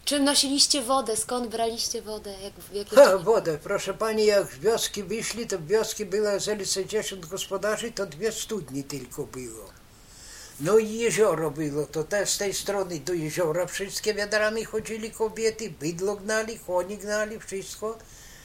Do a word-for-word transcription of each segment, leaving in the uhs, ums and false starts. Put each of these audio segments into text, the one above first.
Czym nosiliście wodę? Skąd braliście wodę? Jak, jak Ha, wodę, proszę pani, jak z wioski wyszli, to w wioski było, jeżeli sześćdziesiąt gospodarzy, to dwie studnie tylko było. No i jezioro było, to te, z tej strony do jeziora wszystkie wiadrami chodzili kobiety, bydło gnali, koni gnali, wszystko.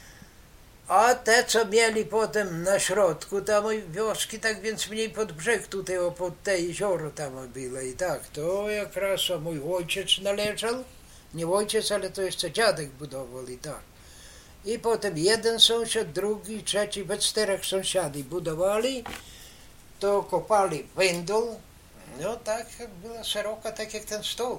A te, co mieli potem na środku tam wioski, tak więc mniej pod brzeg tutaj, o, pod te jezioro tam było i tak. To jak raz mój ojciec należał, nie ojciec, ale to jeszcze dziadek budował i tak. I potem jeden sąsiad, drugi, trzeci, we czterech sąsiady budowali, to kopali wędol, no tak była szeroka, tak jak ten stół.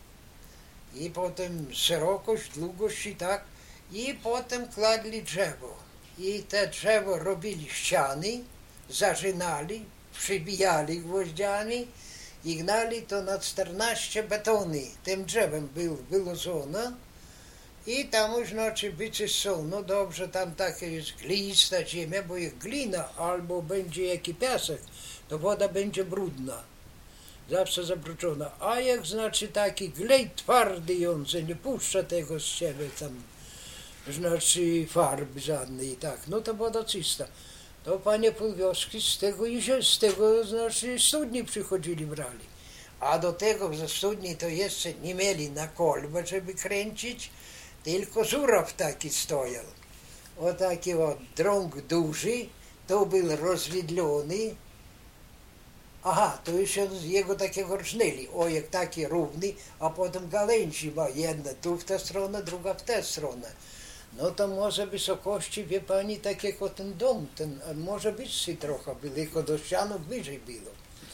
I potem szerokość, długość i tak. I potem kładli drzewo. I te drzewo robili ściany, zarzynali, przybijali gwoździami i gnali to na czternaście betony. Tym drzewem był wyłożone i tam już znaczy wyczyszczono dobrze, tam takie jest glista ziemia, bo jak glina albo będzie jaki piasek, to woda będzie brudna. Zawsze zabrudzona. A jak znaczy taki glej twardy on, że nie puszcza tego z siebie tam, znaczy farby żadnej i tak, no to woda czysta. To panie półwioski z tego, z tego znaczy studni przychodzili, brali. A do tego ze studni to jeszcze nie mieli na kolbę, żeby kręcić, tylko żuraw taki stojał. O taki o drąg duży, to był rozwidlony. Aha, to jeszcze z jego takiego rżnęli, o jak taki równy, a potem gałęzi ma jedna tu w tę stronę, druga w tę stronę. No to może wysokości, wie pani, tak jak o ten dom, ten, może wyższy trochę, tylko do ścianów wyżej było.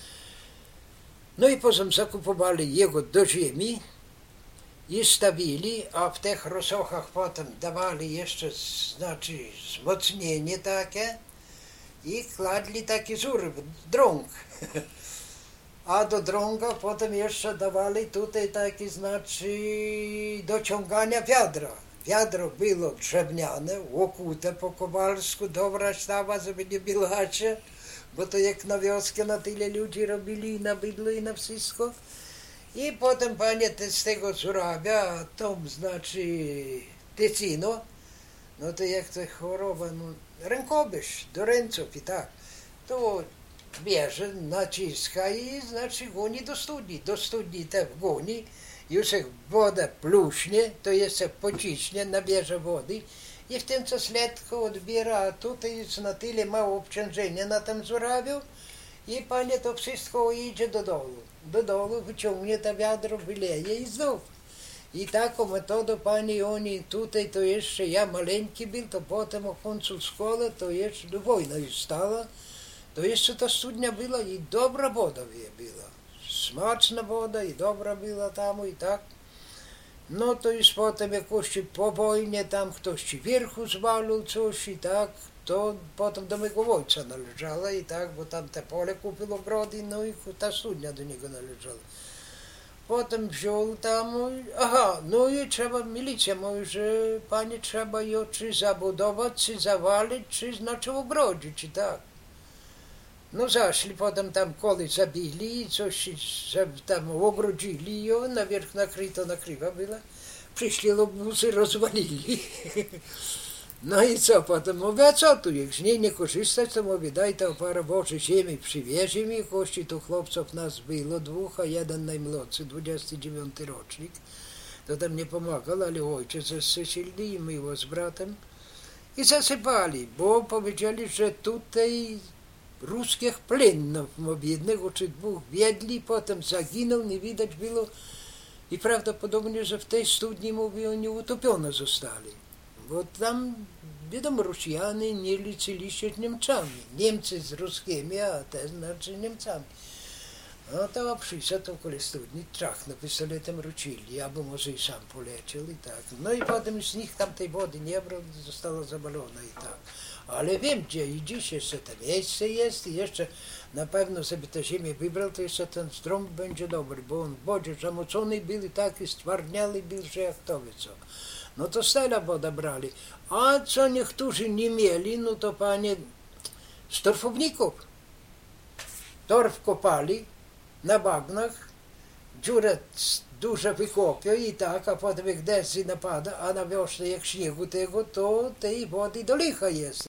No i potem zakupowali jego do ziemi i stawili, a w tych rosochach potem dawali jeszcze, znaczy, wzmocnienie takie i kładli taki żur, drąg. A do drąga potem jeszcze dawali tutaj taki, znaczy, do ciągania wiadra. Wiadro było drewniane, łokute po kowalsku, dobra sztaba, żeby nie bilacie, bo to jak na wioskę na tyle ludzi robili i na bydło i na wszystko. I potem panie te, z tego żurawia, tom znaczy tycino, no to jak to choroba, no rękobysz, do ręców i tak, to bierze, naciska i znaczy goni do studni, do studni te wgoni. Już jak woda pluśnie, to jeszcze pociśnie, nabierze wody i w tym czas letko odbiera, a tutaj jest na tyle mało obciążenia na tym żurawiu i panie to wszystko idzie do dołu. Do dołu wyciągnie to wiadro, wyleje i znów. I taką metodą panie oni tutaj to jeszcze, ja maleńki był, to potem o końcu szkoły, to jeszcze do wojna już stała, to jeszcze ta studnia była i dobra woda była. Smaczna woda i dobra była tam i tak. No to już potem jakoś po wojnie tam ktoś ci wierchu zwalił coś i tak, to potem do mego ojca należała i tak, bo tam te pole kupił ogrody, no i ta studnia do niego należała. Potem wziął tam, aha, no i trzeba, milicja mówi, że panie trzeba ją czy zabudować, czy zawalić, czy znaczy ogrodzić i tak. No zaszli, potem tam koly zabili, coś tam ogrodzili ją, na wierzch nakryto, nakrywa była. Przyszli obuzy, rozwalili. No i co potem? Mówię, a co tu, jak z niej nie korzystać, to mówię, daj tam parę boży ziemi, przywiezie mi, kości tu chłopców nas było dwóch, a jeden najmłodszy, dwudziesty dziewiąty rocznik. To tam nie pomagał, ale ojciec zestrzelili i my z bratem. I zasypali, bo powiedzieli, że tutaj ruskich plenów, jednego czy dwóch wiedli, potem zaginął, nie widać było i prawdopodobnie, że w tej studni, mówię, oni utopione zostali. Bo tam, wiadomo, Rosjanie nie liczyli się z Niemcami. Niemcy z ruskimi, a te znaczy Niemcami. No to przyszedł to koło studni, trachno pistoletem rucili, albo może i sam poleciał i tak. No i potem z nich tam tej wody nie brał, została zabalona i tak. Ale wiem gdzie i dziś jeszcze to miejsce jest i jeszcze na pewno sobie tę ziemię wybrał, to jeszcze ten strąg będzie dobry, bo on w wodzie zamocony był i taki stwardniały był, że jak to wie co. No to z tyle woda brali. A co niektórzy nie mieli, no to panie z torfowników. Torf kopali na bagnach, dziurę Duże wykopie i tak, a potem jak deszcz napada, a na wiosnę jak śniegu tego, to tej wody do licha jest.